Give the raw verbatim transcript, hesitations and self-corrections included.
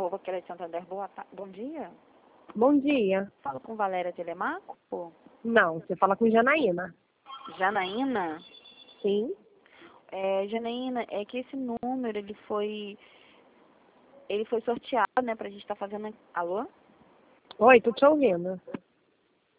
Arroba Querer Santander. Boa ta... Bom dia. Bom dia. Falo com Valéria Telemaco? Não, você fala com Janaína. Janaína? Sim. É, Janaína, é que esse número, ele foi... Ele foi sorteado, né, pra gente estar fazendo... Alô? Oi, tô te ouvindo.